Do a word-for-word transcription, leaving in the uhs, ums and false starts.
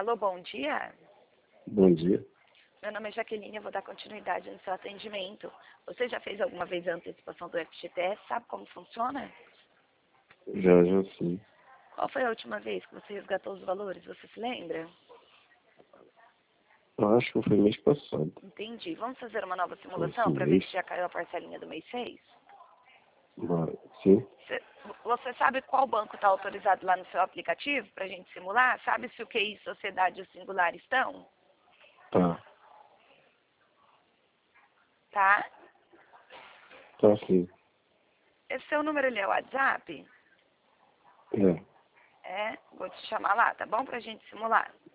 Alô, bom dia. Bom dia. Meu nome é Jaqueline, eu vou dar continuidade no seu atendimento. Você já fez alguma vez a antecipação do F G T S? Sabe como funciona? Já, já sim. Qual foi a última vez que você resgatou os valores? Você se lembra? Eu acho que foi mês passado. Entendi. Vamos fazer uma nova Foi simulação esse para ver mês. se já caiu a parcelinha do mês seis? Mas, sim, Você, você sabe qual banco está autorizado lá no seu aplicativo para a gente simular? Sabe se o Q I, Sociedade e o Singular estão? tá. Tá? Tá sim. Esse seu número ele é o WhatsApp? É, É, vou te chamar lá, tá bom? Pra gente simular.